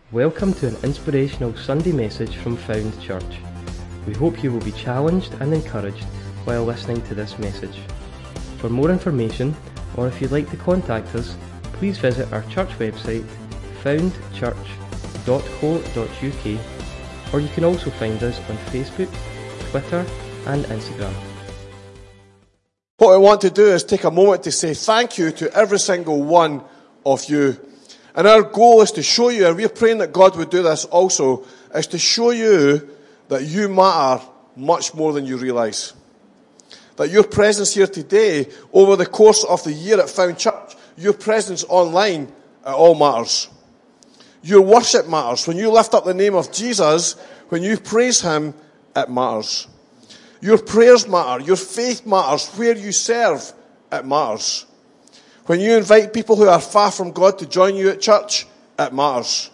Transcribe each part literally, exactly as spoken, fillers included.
Welcome to an inspirational Sunday message from Found Church. We hope you will be challenged and encouraged while listening to this message. For more information, or if you'd like to contact us, please visit our church website, found church dot co dot u k, or you can also find us on Facebook, Twitter and Instagram. What I want to do is take a moment to say thank you to every single one of you. And our goal is to show you, and we're praying that God would do this also, is to show you that you matter much more than you realise. That your presence here today, over the course of the year at Found Church, your presence online, it all matters. Your worship matters. When you lift up the name of Jesus, when you praise Him, it matters. Your prayers matter. Your faith matters. Where you serve, it matters. When you invite people who are far from God to join you at church, it matters.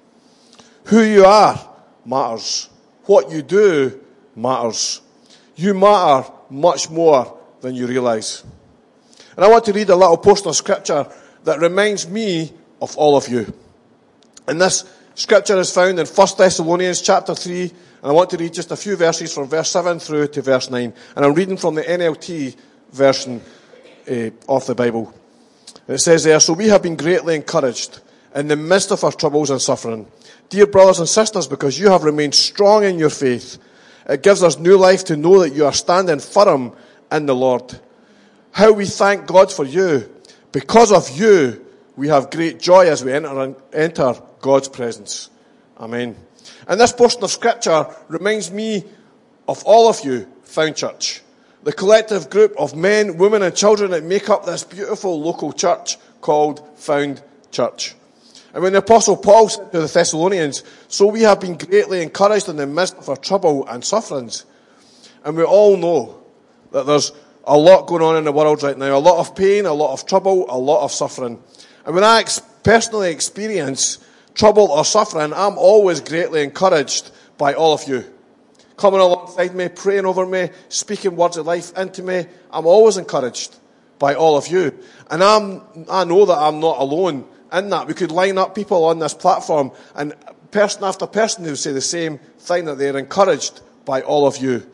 Who you are matters. What you do matters. You matter much more than you realise. And I want to read a little portion of scripture that reminds me of all of you. And this scripture is found in First Thessalonians chapter three, and I want to read just a few verses from verse seven through to verse nine. And I'm reading from the N L T version uh, of the Bible. It says there, "So we have been greatly encouraged in the midst of our troubles and suffering. Dear brothers and sisters, because you have remained strong in your faith, it gives us new life to know that you are standing firm in the Lord. How we thank God for you. Because of you, we have great joy as we enter, enter God's presence." Amen. And this portion of scripture reminds me of all of you, Found Church. The collective group of men, women and children that make up this beautiful local church called Found Church. And when the Apostle Paul said to the Thessalonians, "So we have been greatly encouraged in the midst of our trouble and sufferings." And we all know that there's a lot going on in the world right now. A lot of pain, a lot of trouble, a lot of suffering. And when I ex- personally experience trouble or suffering, I'm always greatly encouraged by all of you. Coming alongside me, praying over me, speaking words of life into me. I'm always encouraged by all of you. And I'm, I know that I'm not alone in that. We could line up people on this platform, and person after person who would say the same thing, that they're encouraged by all of you.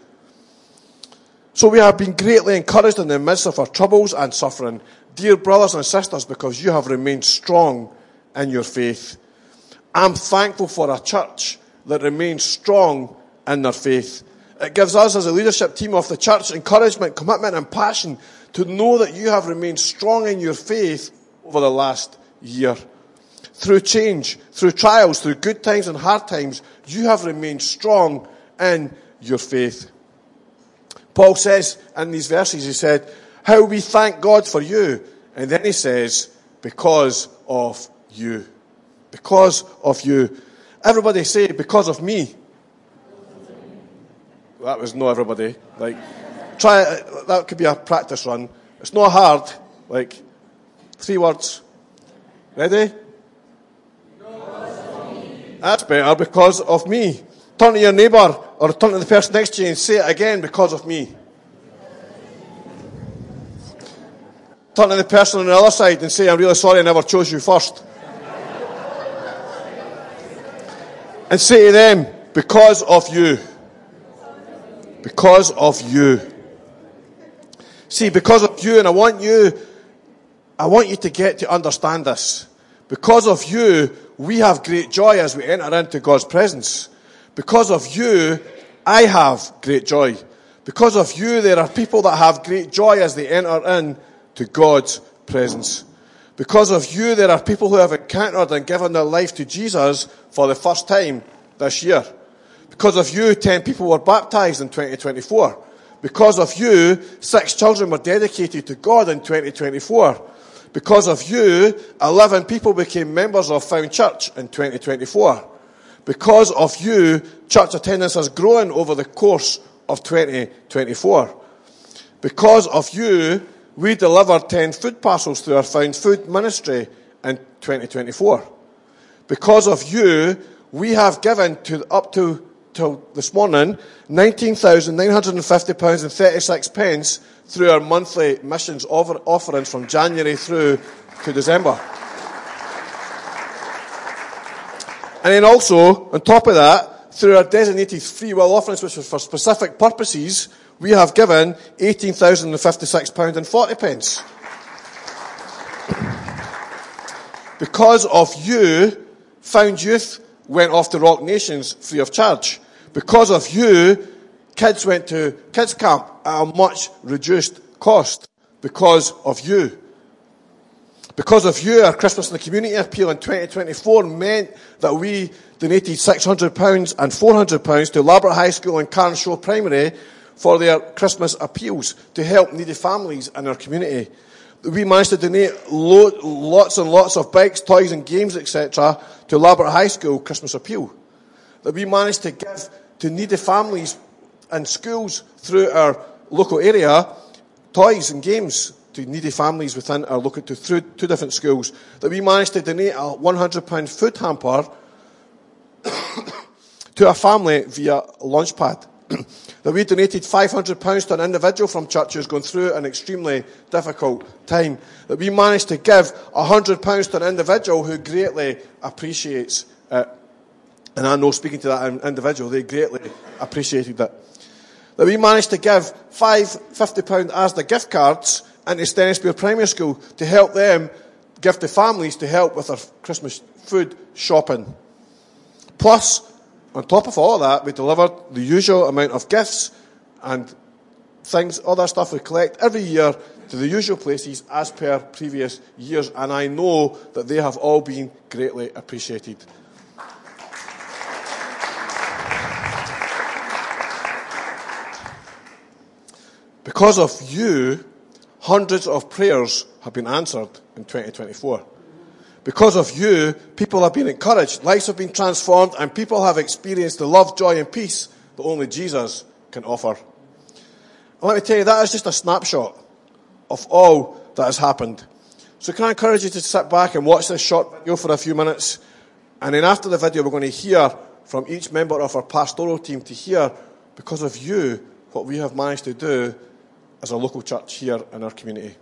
So we have been greatly encouraged in the midst of our troubles and suffering, dear brothers and sisters, because you have remained strong in your faith. I'm thankful for a church that remains strong in their faith. It gives us as a leadership team of the church encouragement, commitment and passion to know that you have remained strong in your faith over the last year. Through change, through trials, through good times and hard times, you have remained strong in your faith. Paul says in these verses, he said, "How we thank God for you." And then he says, "Because of you." Because of you. Everybody say, "Because of me." That was not everybody. Like, try it. That could be a practice run. It's not hard. Like, three words. Ready? That's better. Because of me. Turn to your neighbour or turn to the person next to you and say it again. Because of me. Turn to the person on the other side and say, "I'm really sorry I never chose you first." And say to them, "Because of you." Because of you. See, because of you, and I want you, I want you to get to understand this. Because of you, we have great joy as we enter into God's presence. Because of you, I have great joy. Because of you, there are people that have great joy as they enter into God's presence. Because of you, there are people who have encountered and given their life to Jesus for the first time this year. Because of you, ten people were baptized in twenty twenty-four. Because of you, six children were dedicated to God in twenty twenty-four. Because of you, eleven people became members of Found Church in twenty twenty-four. Because of you, church attendance has grown over the course of twenty twenty-four. Because of you, we delivered ten food parcels through our Found Food ministry in twenty twenty-four. Because of you, we have given to up to till this morning nineteen thousand nine hundred fifty pounds and thirty-six pence through our monthly missions offer, offerings from January through to December. And then also, on top of that, through our designated free will offerings, which are for specific purposes, we have given eighteen thousand fifty-six pounds and forty pence. Because of you, Found Youth went off to Rock Nations free of charge. Because of you, kids went to kids camp at a much reduced cost. Because of you. Because of you, our Christmas in the Community appeal in twenty twenty-four meant that we donated six hundred pounds and four hundred pounds to Labrador High School and Carnshaw Primary for their Christmas appeals to help needy families in our community. We managed to donate lo- lots and lots of bikes, toys and games, et cetera to Labrador High School Christmas appeal. That we managed to give to needy families and schools through our local area toys and games to needy families within our local, to through two different schools. That we managed to donate a one hundred pounds food hamper to a family via Launchpad. That we donated five hundred pounds to an individual from church who's going through an extremely difficult time. That we managed to give one hundred pounds to an individual who greatly appreciates it. And I know, speaking to that individual, they greatly appreciated it. That we managed to give five fifty pounds as the gift cards into Stennisbeer Primary School to help them give to families to help with their Christmas food shopping. Plus, on top of all of that, we delivered the usual amount of gifts and things, other stuff we collect every year to the usual places as per previous years. And I know that they have all been greatly appreciated. Because of you, hundreds of prayers have been answered in twenty twenty-four. Because of you, people have been encouraged, lives have been transformed, and people have experienced the love, joy, and peace that only Jesus can offer. And let me tell you, that is just a snapshot of all that has happened. So can I encourage you to sit back and watch this short video for a few minutes? And then after the video, we're going to hear from each member of our pastoral team to hear, because of you, what we have managed to do as a local church here in our community.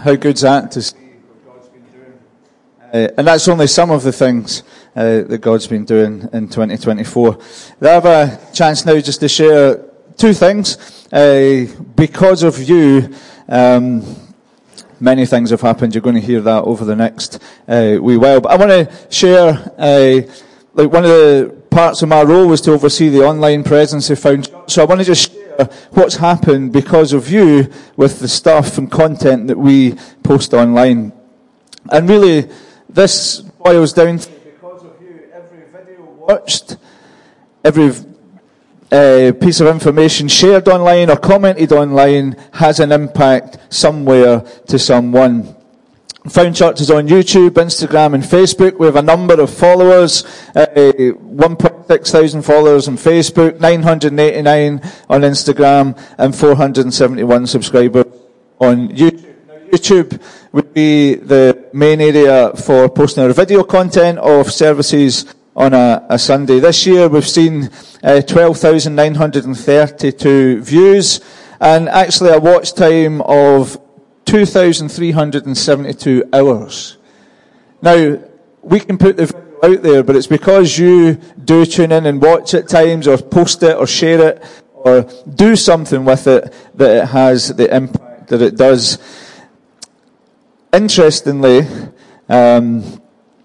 How good's that to see what God's been doing? Uh, and that's only some of the things uh, that God's been doing in twenty twenty-four. I have a chance now just to share two things. Uh, because of you, um, many things have happened. You're going to hear that over the next uh, wee while. But I want to share, uh, like one of the parts of my role was to oversee the online presence of Found Church. So I want to just share what's happened because of you with the stuff and content that we post online. And really, this boils down to because of you, every video watched, every uh, piece of information shared online or commented online has an impact somewhere to someone. Found Church is on YouTube, Instagram and Facebook. We have a number of followers, uh, one point six thousand followers on Facebook, nine hundred eighty-nine on Instagram and four hundred seventy-one subscribers on YouTube. Now, YouTube would be the main area for posting our video content of services on a, a Sunday. This year we've seen uh, twelve thousand nine hundred thirty-two views and actually a watch time of two thousand three hundred seventy-two hours. Now, we can put the video out there, but it's because you do tune in and watch at times, or post it, or share it, or do something with it, that it has the impact that it does. Interestingly, um,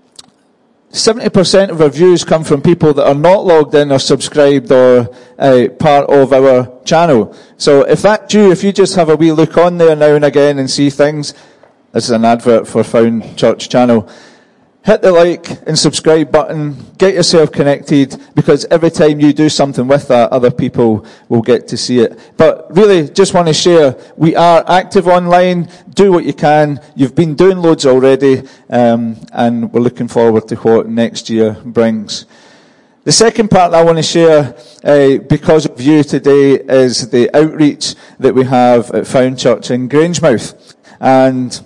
seventy percent of our views come from people that are not logged in or subscribed or uh, part of our channel. So if that's you, if you just have a wee look on there now and again and see things, this is an advert for Found Church channel, hit the like and subscribe button, get yourself connected, because every time you do something with that, other people will get to see it. But really, just want to share, we are active online, do what you can, you've been doing loads already, um, and we're looking forward to what next year brings. The second part that I want to share, uh, because of you today, is the outreach that we have at Found Church in Grangemouth. And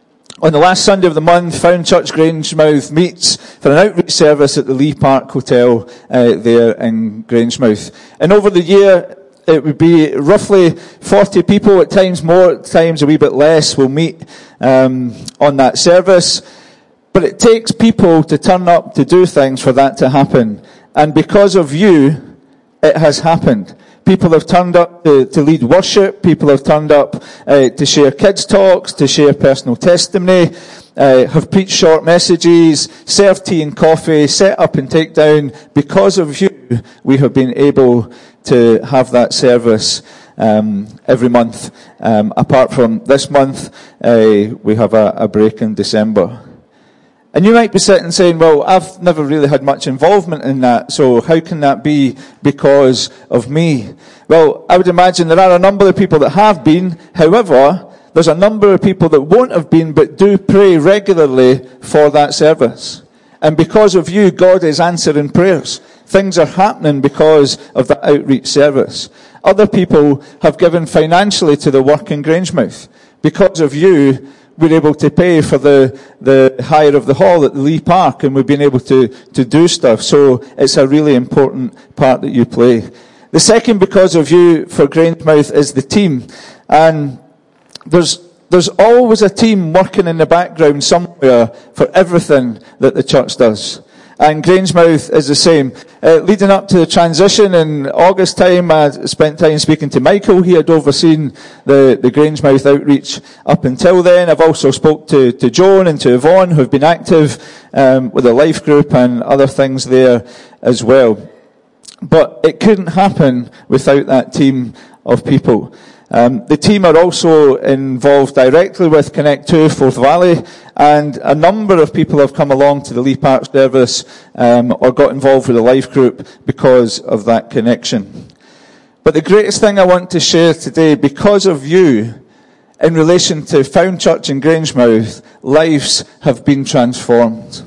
on the last Sunday of the month, Found Church Grangemouth meets for an outreach service at the Lee Park Hotel uh, there in Grangemouth. And over the year, it would be roughly forty people, at times more, at times a wee bit less, will meet um, on that service. But it takes people to turn up to do things for that to happen. And because of you, it has happened. People have turned up to, to lead worship. People have turned up uh, to share kids' talks, to share personal testimony, uh, have preached short messages, served tea and coffee, set up and take down. Because of you, we have been able to have that service um, every month. Um, apart from this month, uh, we have a, a break in December. And you might be sitting saying, well, I've never really had much involvement in that, so how can that be because of me? Well, I would imagine there are a number of people that have been. However, there's a number of people that won't have been, but do pray regularly for that service. And because of you, God is answering prayers. Things are happening because of that outreach service. Other people have given financially to the work in Grangemouth. Because of you, we're able to pay for the, the hire of the hall at the Lee Park, and we've been able to, to do stuff. So it's a really important part that you play. The second, because of you, for Grangemouth, is the team. And there's, there's always a team working in the background somewhere for everything that the church does. And Grangemouth is the same. Uh, leading up to the transition in August time, I spent time speaking to Michael. He had overseen the, the Grangemouth outreach up until then. I've also spoke to, to Joan and to Yvonne, who have been active um, with the life group and other things there as well. But it couldn't happen without that team of people. Um, the team are also involved directly with Connect two Forth Valley, and a number of people have come along to the Lee Park service um, or got involved with the life group because of that connection. But the greatest thing I want to share today, because of you, in relation to Found Church in Grangemouth, lives have been transformed.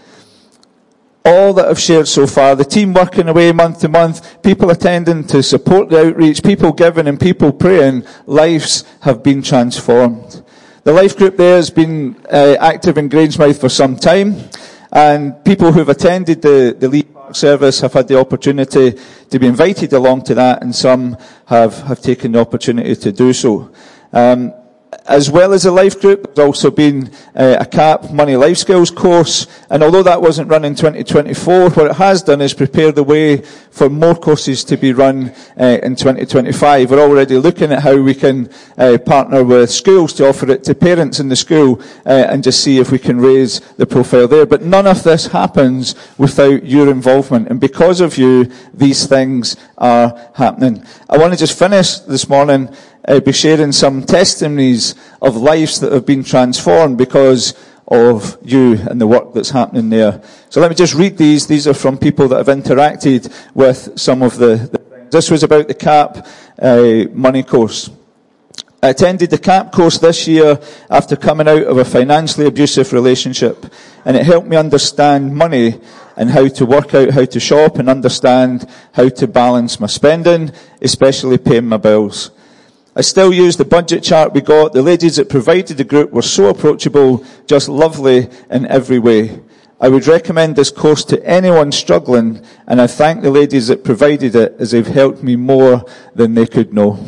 All that I've shared so far, the team working away month to month, people attending to support the outreach, people giving and people praying, lives have been transformed. The life group there has been uh, active in Grangemouth for some time, and people who've attended the, the Lee Park service have had the opportunity to be invited along to that, and some have, have taken the opportunity to do so. Um, As well as a life group, there's also been uh, a C A P Money Life Skills course. And although that wasn't run in twenty twenty-four, what it has done is prepare the way for more courses to be run uh, in twenty twenty-five. We're already looking at how we can uh, partner with schools to offer it to parents in the school uh, and just see if we can raise the profile there. But none of this happens without your involvement. And because of you, these things are happening. I want to just finish this morning uh, by sharing some testimonies of lives that have been transformed because of you and the work that's happening there. So let me just read these. These are from people that have interacted with some of the, the this was about the C A P uh, money course. I attended the C A P course this year after coming out of a financially abusive relationship, and it helped me understand money and how to work out how to shop and understand how to balance my spending, especially paying my bills. I still use the budget chart we got. The ladies that provided the group were so approachable, just lovely in every way. I would recommend this course to anyone struggling, and I thank the ladies that provided it as they've helped me more than they could know.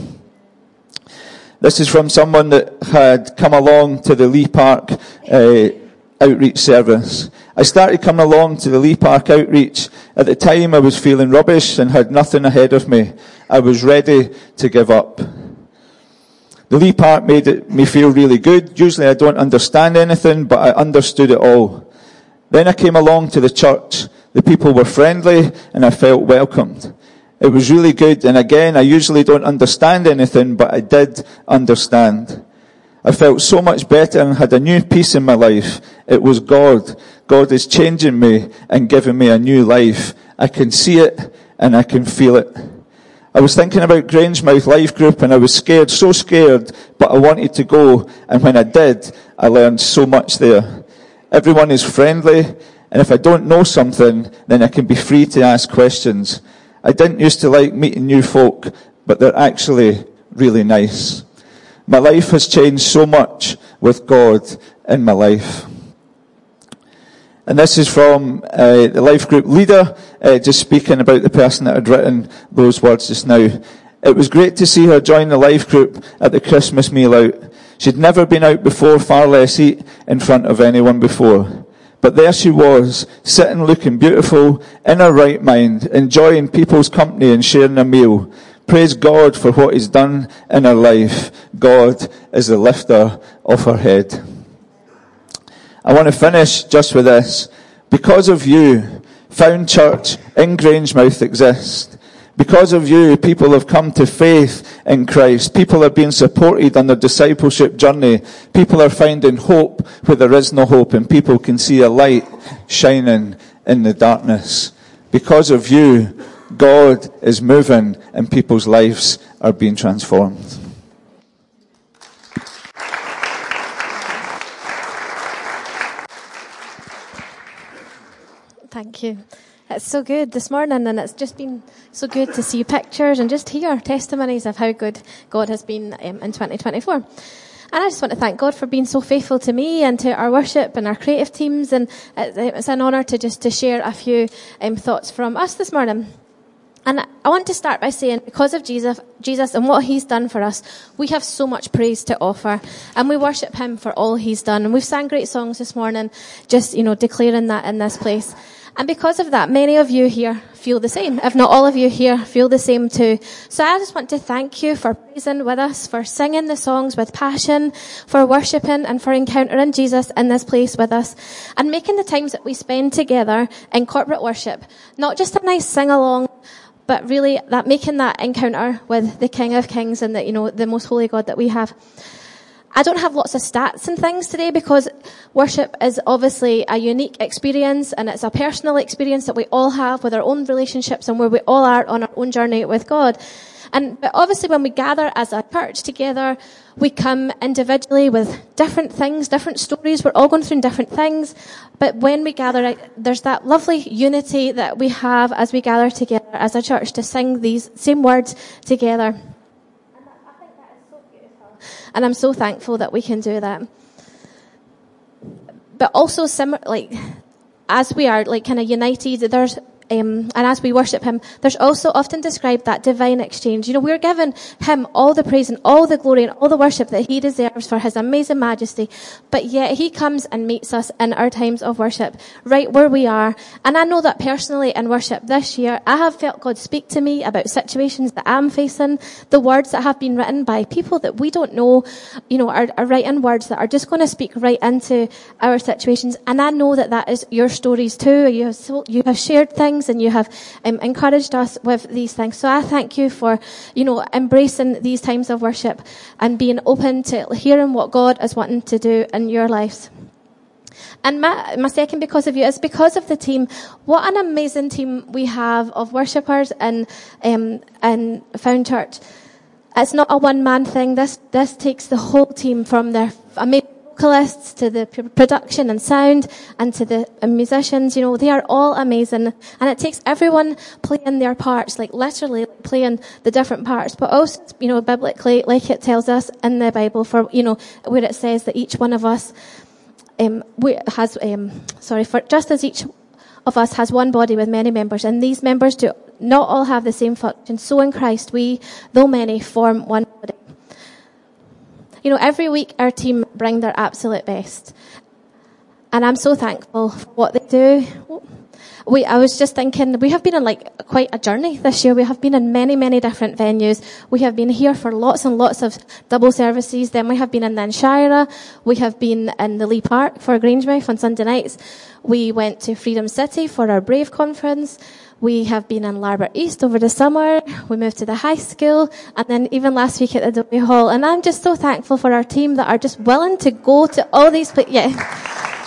This is from someone that had come along to the Lee Park uh, outreach service. I started coming along to the Lee Park outreach. At the time I was feeling rubbish and had nothing ahead of me. I was ready to give up. The Lee Park made it, me feel really good. Usually I don't understand anything, but I understood it all. Then I came along to the church. The people were friendly and I felt welcomed. It was really good, and again, I usually don't understand anything, but I did understand. I felt so much better and had a new peace in my life. It was God. God is changing me and giving me a new life. I can see it and I can feel it. I was thinking about Grangemouth Life Group and I was scared, so scared, but I wanted to go, and when I did, I learned so much there. Everyone is friendly, and if I don't know something, then I can be free to ask questions. I didn't used to like meeting new folk, but they're actually really nice. My life has changed so much with God in my life. And this is from uh, the life group leader, uh, just speaking about the person that had written those words just now. It was great to see her join the life group at the Christmas meal out. She'd never been out before, far less eat in front of anyone before. But there she was, sitting looking beautiful, in her right mind, enjoying people's company and sharing a meal. Praise God for what He's done in her life. God is the lifter of her head. I want to finish just with this. Because of you, Found Church in Grangemouth exists. Because of you, people have come to faith in Christ. People are being supported on their discipleship journey. People are finding hope where there is no hope, and people can see a light shining in the darkness. Because of you, God is moving and people's lives are being transformed. Thank you. It's so good this morning, and it's just been so good to see pictures and just hear testimonies of how good God has been um, in twenty twenty-four. And I just want to thank God for being so faithful to me and to our worship and our creative teams, and it's an honour to just to share a few um, thoughts from us this morning. And I want to start by saying, because of Jesus, Jesus and what He's done for us, we have so much praise to offer, and we worship Him for all He's done. And we've sang great songs this morning, just, you know, declaring that in this place. And because of that, many of you here feel the same. If not all of you here feel the same too. So I just want to thank you for praising with us, for singing the songs with passion, for worshipping and for encountering Jesus in this place with us, and making the times that we spend together in corporate worship not just a nice sing-along, but really that making that encounter with the King of Kings and the, you know, the most holy God that we have. I don't have lots of stats and things today because worship is obviously a unique experience, and it's a personal experience that we all have with our own relationships and where we all are on our own journey with God. And but obviously when we gather as a church together, we come individually with different things, different stories. We're all going through different things. But when we gather, there's that lovely unity that we have as we gather together as a church to sing these same words together. And I'm so thankful that we can do that. But also, sim- like, as we are, like, kind of united, there's um, and as we worship him, there's also often described that divine exchange. You know, we're giving him all the praise and all the glory and all the worship that he deserves for his amazing majesty. But yet he comes and meets us in our times of worship, right where we are. And I know that personally in worship this year, I have felt God speak to me about situations that I'm facing, the words that have been written by people that we don't know, you know, are, are writing words that are just going to speak right into our situations. And I know that that is your stories too. You have, so, you have shared things and you have um, encouraged us with these things. So I thank you for, you know, embracing these times of worship and being open to hearing what God is wanting to do in your lives. And my, my second because of you is because of the team. What an amazing team we have of worshippers in, um, in Found Church. It's not a one-man thing. This, this takes the whole team, from their amazing vocalists to the production and sound and to the musicians. You know, they are all amazing. And it takes everyone playing their parts, like literally playing the different parts, but also, you know, biblically, like it tells us in the Bible, for, you know, where it says that each one of us um, has, um, sorry, for just as each of us has one body with many members, and these members do not all have the same function, so in Christ we, though many, form one body. You know, every week our team bring their absolute best. And I'm so thankful for what they do. We, I was just thinking, we have been on like quite a journey this year. We have been in many, many different venues. We have been here for lots and lots of double services. Then we have been in the Shira. We have been in the Lee Park for Grangemouth on Sunday nights. We went to Freedom City for our Brave conference. We have been in Larbert East over the summer. We moved to the high school, and then even last week at the Dobie Hall. And I'm just so thankful for our team that are just willing to go to all these places. Yeah.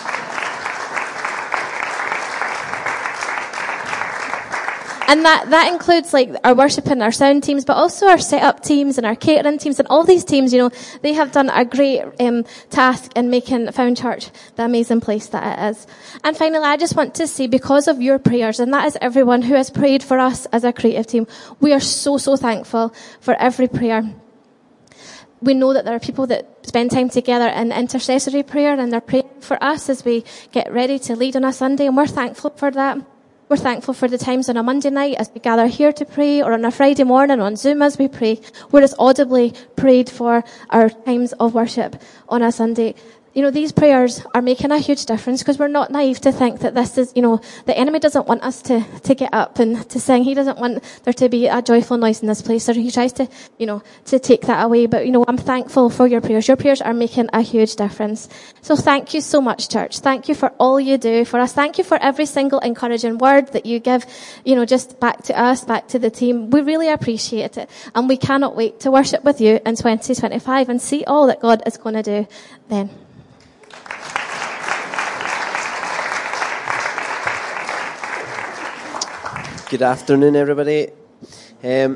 And that, that includes like our worship and our sound teams, but also our setup teams and our catering teams, and all these teams, you know, they have done a great um, task in making Found Church the amazing place that it is. And finally, I just want to say, because of your prayers, and that is everyone who has prayed for us as a creative team, we are so, so thankful for every prayer. We know that there are people that spend time together in intercessory prayer, and they're praying for us as we get ready to lead on a Sunday, and we're thankful for that. We're thankful for the times on a Monday night as we gather here to pray, or on a Friday morning on Zoom as we pray. We're just audibly prayed for our times of worship on a Sunday. You know, these prayers are making a huge difference, because we're not naive to think that this is, you know, the enemy doesn't want us to, to get up and to sing. He doesn't want there to be a joyful noise in this place. So he tries to, you know, to take that away. But, you know, I'm thankful for your prayers. Your prayers are making a huge difference. So thank you so much, church. Thank you for all you do for us. Thank you for every single encouraging word that you give, you know, just back to us, back to the team. We really appreciate it. And we cannot wait to worship with you in twenty twenty-five and see all that God is going to do then. Good afternoon, everybody. Um,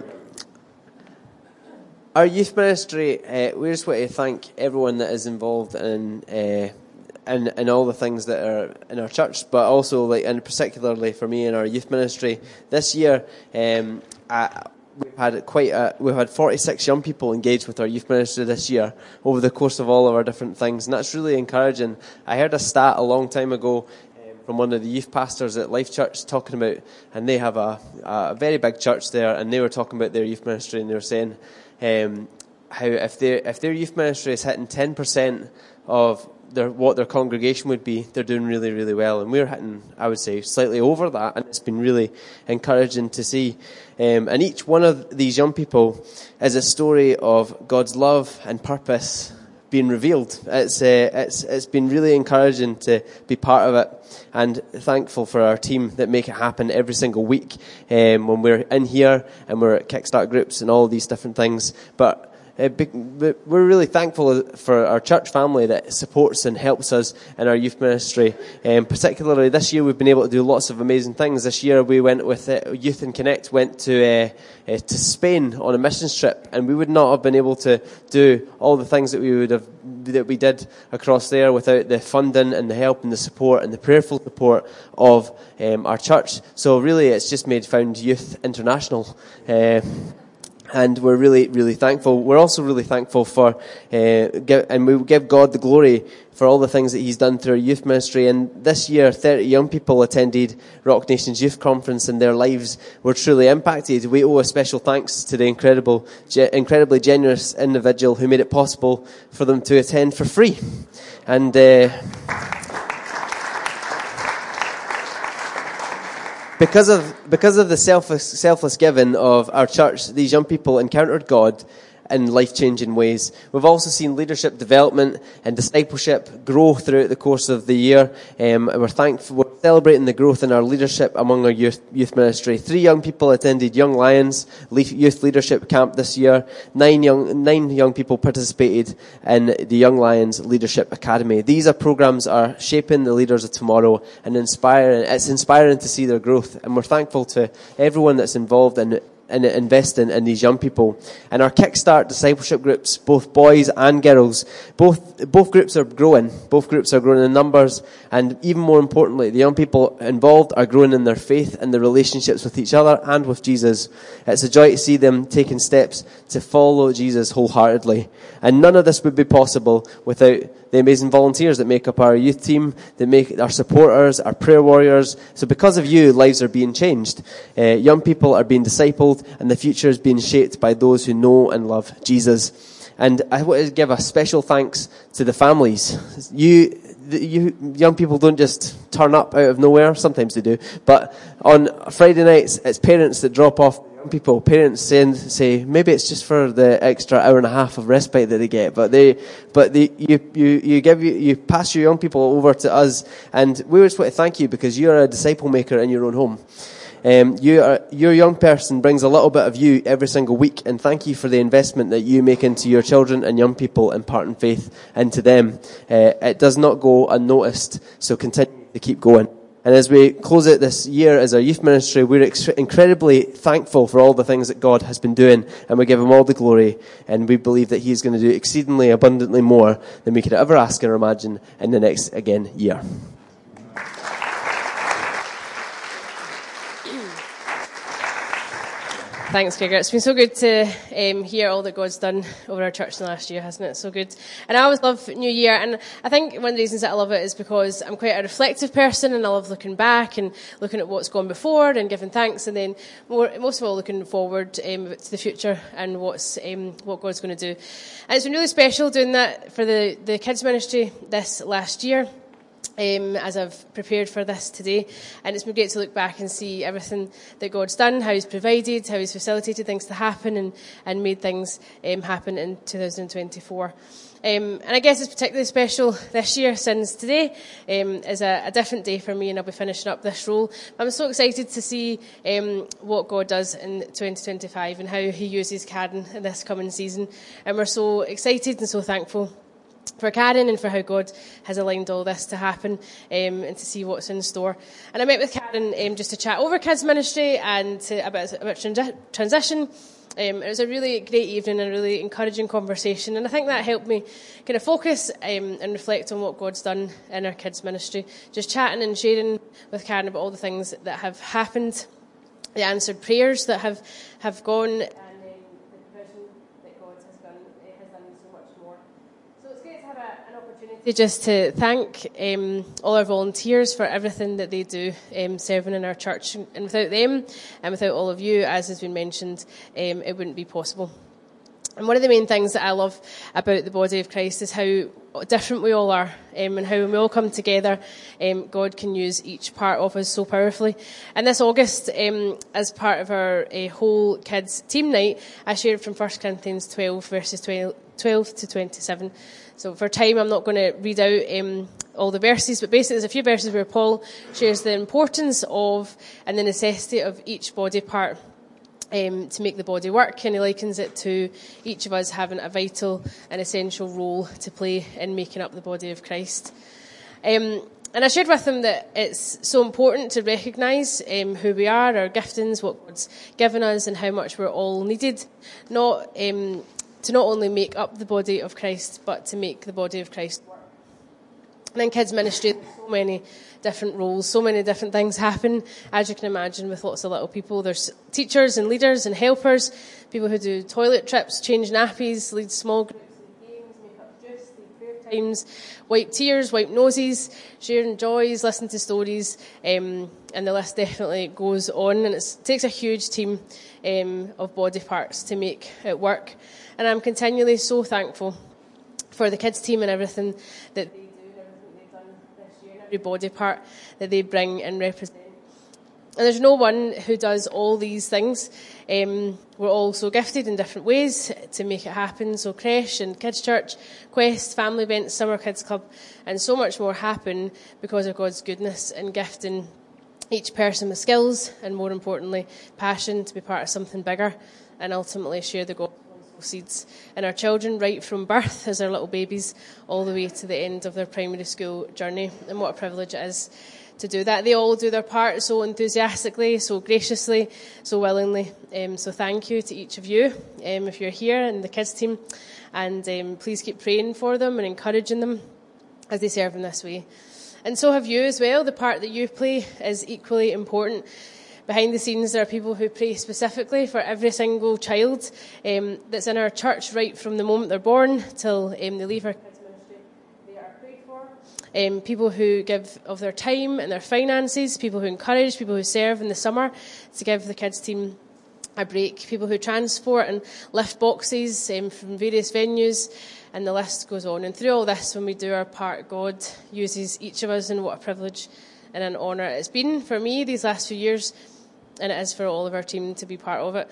our youth ministry, uh, we just want to thank everyone that is involved in, uh, in in all the things that are in our church, but also, like, and particularly for me in our youth ministry this year. Um, I, we've had quite a, we've had forty-six young people engaged with our youth ministry this year over the course of all of our different things, and that's really encouraging. I heard a stat a long time ago from one of the youth pastors at Life Church talking about, and they have a, a very big church there, and they were talking about their youth ministry, and they were saying um, how if their if their youth ministry is hitting ten percent of their what their congregation would be, they're doing really, really well. And we're hitting, I would say, slightly over that, and it's been really encouraging to see. Um, and each one of these young people is a story of God's love and purpose being revealed. It's uh, it's it's been really encouraging to be part of it, and thankful for our team that make it happen every single week um, when we're in here and we're at Kickstart groups and all these different things. But Uh, we're really thankful for our church family that supports and helps us in our youth ministry. Um, particularly this year, we've been able to do lots of amazing things. This year, we went with uh, Youth and Connect, went to uh, uh, to Spain on a missions trip, and we would not have been able to do all the things that we would have that we did across there without the funding and the help and the support and the prayerful support of um, our church. So really, it's just made Found Youth international. Uh, And we're really, really thankful. We're also really thankful for, uh, give, and we give God the glory for all the things that He's done through our youth ministry. And this year, thirty young people attended Rock Nations Youth Conference, and their lives were truly impacted. We owe a special thanks to the incredible, ge- incredibly generous individual who made it possible for them to attend for free. And, uh, Because of because of the selfless selfless giving of our church, these young people encountered God in life-changing ways. We've also seen leadership development and discipleship grow throughout the course of the year. Um, we're thankful. We're celebrating the growth in our leadership among our youth youth ministry. Three young people attended Young Lions Youth Leadership Camp this year. Nine young nine young people participated in the Young Lions Leadership Academy. These are programs are shaping the leaders of tomorrow and inspiring. It's inspiring to see their growth, and we're thankful to everyone that's involved in and investing in these young people. And our Kickstart discipleship groups, both boys and girls, both both groups are growing. Both groups are growing in numbers, and even more importantly, the young people involved are growing in their faith and their relationships with each other and with Jesus. It's a joy to see them taking steps to follow Jesus wholeheartedly. And none of this would be possible without the amazing volunteers that make up our youth team, that make our supporters, our prayer warriors. So because of you, lives are being changed. Uh, young people are being discipled, and the future is being shaped by those who know and love Jesus. And I want to give a special thanks to the families. You, you young people don't just turn up out of nowhere. Sometimes they do. But on Friday nights, it's parents that drop off people. Parents say, say maybe it's just for the extra hour and a half of respite that they get, but they, but they, you, you, you give you, you pass your young people over to us, and we just want to thank you because you're a disciple maker in your own home. Um, you are, your young person brings a little bit of you every single week, and thank you for the investment that you make into your children and young people, imparting faith into them. Uh, it does not go unnoticed, so continue to keep going. And as we close out this year as our youth ministry, we're ex- incredibly thankful for all the things that God has been doing, and we give Him all the glory, and we believe that He is going to do exceedingly abundantly more than we could ever ask or imagine in the next, again, year. Thanks, Gregor. It's been so good to um, hear all that God's done over our church in the last year, hasn't it? So good. And I always love New Year, and I think one of the reasons that I love it is because I'm quite a reflective person, and I love looking back and looking at what's gone before and giving thanks, and then more, most of all looking forward um, to the future and what's um, what God's going to do. And it's been really special doing that for the, the kids ministry this last year. Um, as I've prepared for this today, and it's been great to look back and see everything that God's done, how He's provided, how He's facilitated things to happen, and, and made things um, happen in two thousand twenty-four. Um, and I guess it's particularly special this year since today um, is a, a different day for me, and I'll be finishing up this role. I'm so excited to see um, what God does in twenty twenty-five and how He uses Karen in this coming season. And we're so excited and so thankful for Karen and for how God has aligned all this to happen um, and to see what's in store. And I met with Karen um, just to chat over kids ministry and to, about, about transi- transition. Um, it was a really great evening and a really encouraging conversation, and I think that helped me kind of focus um, and reflect on what God's done in our kids ministry. Just chatting and sharing with Karen about all the things that have happened, the answered prayers that have, have gone, just to thank um, all our volunteers for everything that they do um, serving in our church. And without them and without all of you, as has been mentioned, um, it wouldn't be possible. And one of the main things that I love about the body of Christ is how different we all are, um, and how when we all come together, um, God can use each part of us so powerfully. And this August, um, as part of our uh, whole kids team night, I shared from First Corinthians twelve, verses twelve to twenty-seven. So for time, I'm not going to read out um, all the verses, but basically there's a few verses where Paul shares the importance of and the necessity of each body part um, to make the body work, and he likens it to each of us having a vital and essential role to play in making up the body of Christ. Um, and I shared with him that it's so important to recognise um, who we are, our giftings, what God's given us, and how much we're all needed, not um, to not only make up the body of Christ, but to make the body of Christ work. And in kids ministry, so many different roles, so many different things happen, as you can imagine, with lots of little people. There's teachers and leaders and helpers, people who do toilet trips, change nappies, lead small groups, lead games, make up juice, lead prayer times, wipe tears, wipe noses, sharing joys, listen to stories, um, and the list definitely goes on. And it takes a huge team um, of body parts to make it work. And I'm continually so thankful for the kids team and everything that they do, and everything they've done this year, and every body part that they bring and represent. And there's no one who does all these things. Um, we're all so gifted in different ways to make it happen. So Creche and Kids Church, Quest, family events, Summer Kids Club, and so much more happen because of God's goodness and gifting each person with skills and, more importantly, passion to be part of something bigger and ultimately share the gospel seeds in our children right from birth as their little babies all the way to the end of their primary school journey. And what a privilege it is to do that. They all do their part so enthusiastically, so graciously, so willingly. Um, so thank you to each of you um, if you're here and the kids team, and um, please keep praying for them and encouraging them as they serve in this way. And so have you as well. The part that you play is equally important. Behind the scenes, there are people who pray specifically for every single child um, that's in our church right from the moment they're born till um, they leave our kids ministry. They are prayed for. Um, people who give of their time and their finances, people who encourage, people who serve in the summer to give the kids team a break, people who transport and lift boxes um, from various venues, and the list goes on. And through all this, when we do our part, God uses each of us, and what a privilege and an honour it's been for me these last few years. And it is for all of our team to be part of it.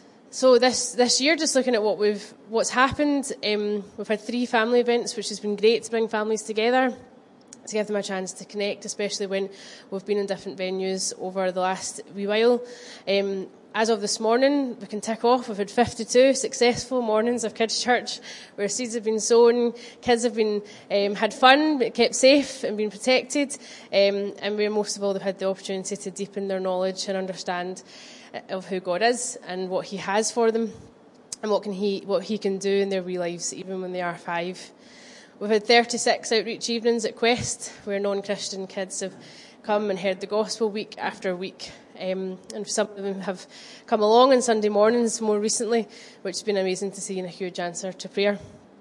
So this this year, just looking at what we've what's happened, um, we've had three family events, which has been great to bring families together, to give them a chance to connect, especially when we've been in different venues over the last wee while. Um, as of this morning, we can tick off, we've had fifty-two successful mornings of Kids Church, where seeds have been sown, kids have been um, had fun, kept safe and been protected, um, and where most of all they've had the opportunity to deepen their knowledge and understand of who God is and what He has for them, and what can He what He can do in their wee lives, even when they are five. We've had thirty-six outreach evenings at Quest, where non-Christian kids have come and heard the gospel week after week. Um, and some of them have come along on Sunday mornings more recently, which has been amazing to see, and a huge answer to prayer.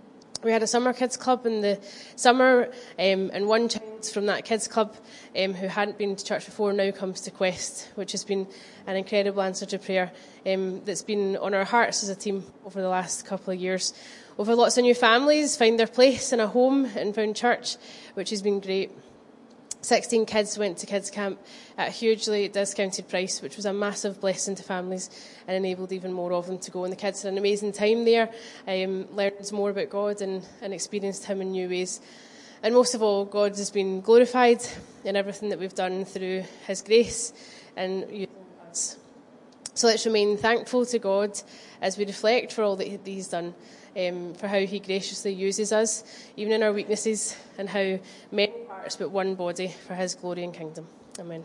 We had a summer kids club in the summer, um, and one child from that kids club um, who hadn't been to church before now comes to Quest, which has been an incredible answer to prayer um, that's been on our hearts as a team over the last couple of years. We've had lots of new families find their place in a home in Found Church, which has been great. sixteen kids went to kids camp at a hugely discounted price, which was a massive blessing to families and enabled even more of them to go. And the kids had an amazing time there, um, learned more about God and, and experienced Him in new ways. And most of all, God has been glorified in everything that we've done through His grace and using us. So let's remain thankful to God as we reflect for all that He's done, um, for how He graciously uses us, even in our weaknesses, and how many parts but one body for His glory and kingdom. Amen.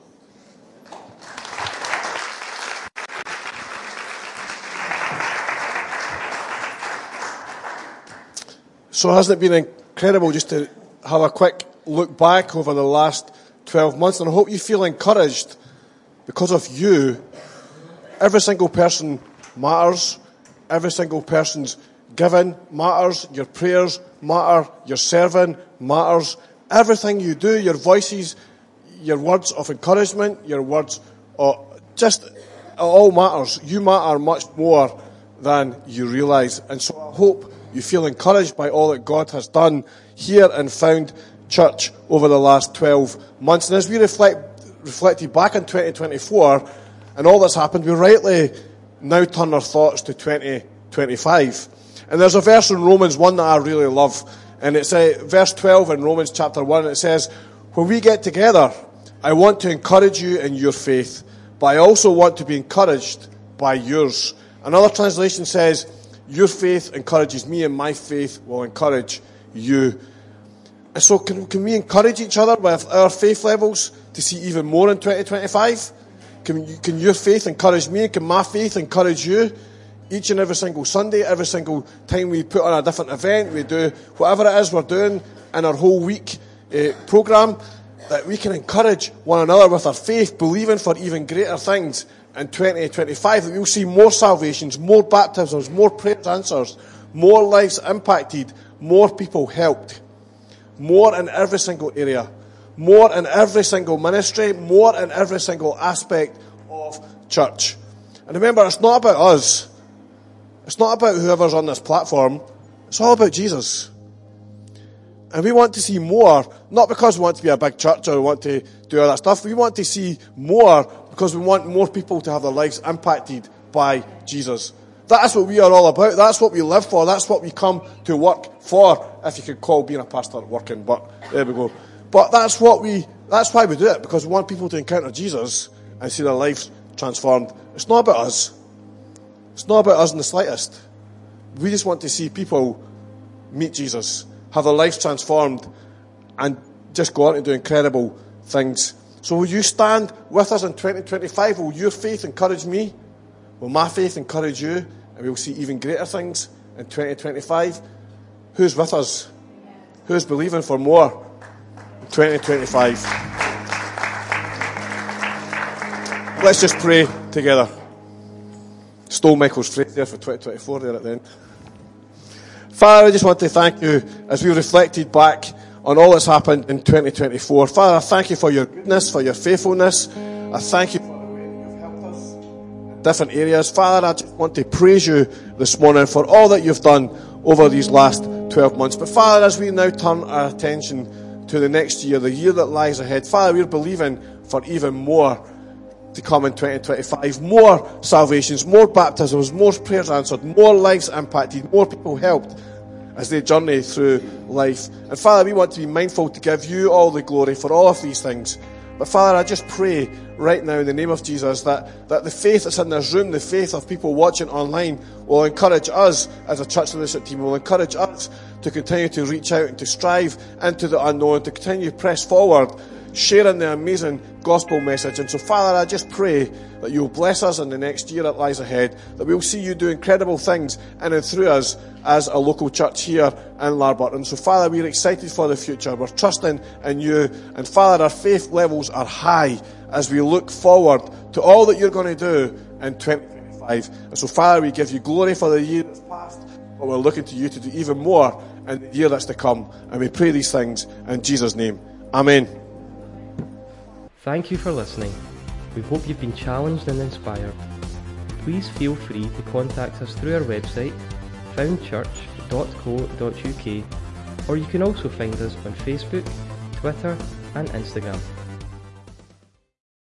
So hasn't it been incredible just to have a quick look back over the last twelve months? And I hope you feel encouraged because of you. Every single person matters. Every single person's giving matters. Your prayers matter. Your serving matters. Everything you do, your voices, your words of encouragement, your words of just, it all matters. You matter much more than you realise. And so I hope you feel encouraged by all that God has done here in Found Church over the last twelve months. And as we reflect, reflected back in twenty twenty-four and all that's happened, we rightly now turn our thoughts to twenty twenty-five. And there's a verse in Romans one that I really love. And it's uh, verse twelve in Romans chapter one. It says, when we get together, I want to encourage you in your faith, but I also want to be encouraged by yours. Another translation says, your faith encourages me and my faith will encourage you. And so can, can we encourage each other with our faith levels to see even more in twenty twenty-five? Can, you, can your faith encourage me? Can my faith encourage you? Each and every single Sunday, every single time we put on a different event, we do whatever it is we're doing in our whole week, uh, programme, that we can encourage one another with our faith, believing for even greater things in twenty twenty-five, that we'll see more salvations, more baptisms, more prayer answers, more lives impacted, more people helped, more in every single area, more in every single ministry, more in every single aspect of church. And remember, it's not about us. It's not about whoever's on this platform. It's all about Jesus. And we want to see more, not because we want to be a big church or we want to do all that stuff. We want to see more because we want more people to have their lives impacted by Jesus. That's what we are all about. That's what we live for. That's what we come to work for, if you could call being a pastor working. But there we go. But that's what we, that's why we do it, because we want people to encounter Jesus and see their lives transformed. It's not about us. It's not about us in the slightest. We just want to see people meet Jesus, have their lives transformed, and just go on and do incredible things. So will you stand with us in twenty twenty-five? Will your faith encourage me? Will my faith encourage you? And we'll see even greater things in twenty twenty-five. Who's with us? Who's believing for more in twenty twenty-five? Let's just pray together. Stole Michael's phrase there for twenty twenty-four there at the end. Father, I just want to thank you as we reflected back on all that's happened in twenty twenty-four. Father, I thank you for your goodness, for your faithfulness. I thank you for the way that you've helped us in different areas. Father, I just want to praise you this morning for all that you've done over these last twelve months. But Father, as we now turn our attention to the next year, the year that lies ahead, Father, we're believing for even more to come in twenty twenty-five. More salvations, more baptisms, more prayers answered, more lives impacted, more people helped as they journey through life. And Father, we want to be mindful to give you all the glory for all of these things. But Father, I just pray right now in the name of Jesus that, that the faith that's in this room, the faith of people watching online, will encourage us as a church leadership team, will encourage us to continue to reach out and to strive into the unknown, to continue to press forward, sharing the amazing gospel message. And so, Father, I just pray that you'll bless us in the next year that lies ahead, that we'll see you do incredible things in and through us as a local church here in Larburton. So, Father, we're excited for the future. We're trusting in you. And, Father, our faith levels are high as we look forward to all that you're going to do in twenty twenty-five. And so, Father, we give you glory for the year that's passed, but we're looking to you to do even more in the year that's to come. And we pray these things in Jesus' name. Amen. Thank you for listening. We hope you've been challenged and inspired. Please feel free to contact us through our website, found church dot co dot uk, or you can also find us on Facebook, Twitter and Instagram.